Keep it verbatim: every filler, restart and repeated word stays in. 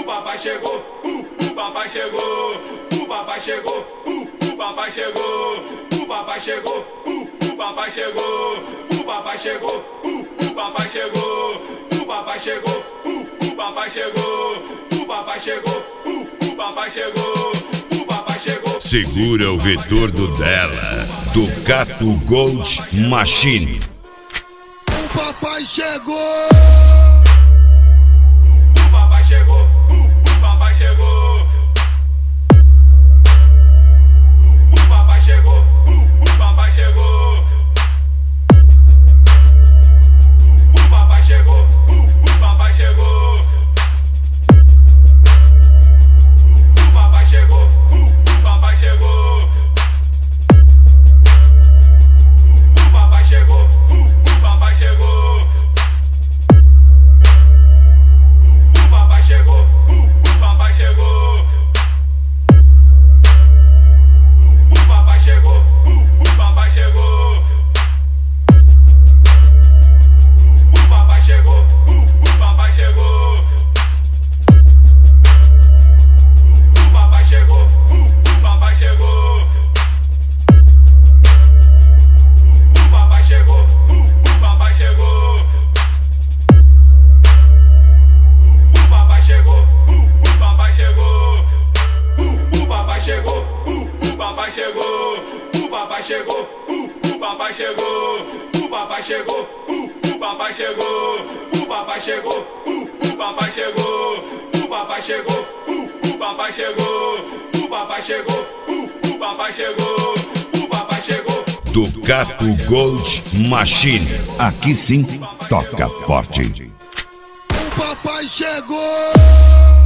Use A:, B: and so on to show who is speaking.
A: papai chegou, uh, o papai chegou, o papai chegou, uh, o papai chegou, o papai chegou, uh, o papai chegou, o papai chegou, uh, o papai chegou, o papai chegou, uh, o papai chegou, o papai chegou, uh, o papai chegou, o papai chegou.
B: Segura o retorno dela, Ducato Gold Machine.
C: O papai chegou.
A: O papai chegou, o papai chegou. O papai chegou, o papai chegou. O papai chegou, o papai chegou. O papai chegou, o papai chegou. O papai chegou, o papai chegou. O papai chegou, o papai chegou. O papai chegou, o papai chegou. O papai chegou, o papai chegou. O papai chegou, o papai chegou. O papai chegou, o papai chegou. O papai chegou, o papai chegou. O papai chegou, o papai chegou. O papai chegou, o papai chegou. O papai chegou, o papai chegou. O papai chegou, o papai chegou. O papai chegou, o papai chegou. O papai chegou, o papai chegou. O papai chegou.
B: Ducato Gold Machine. Aqui sim, toca forte.
C: O papai chegou.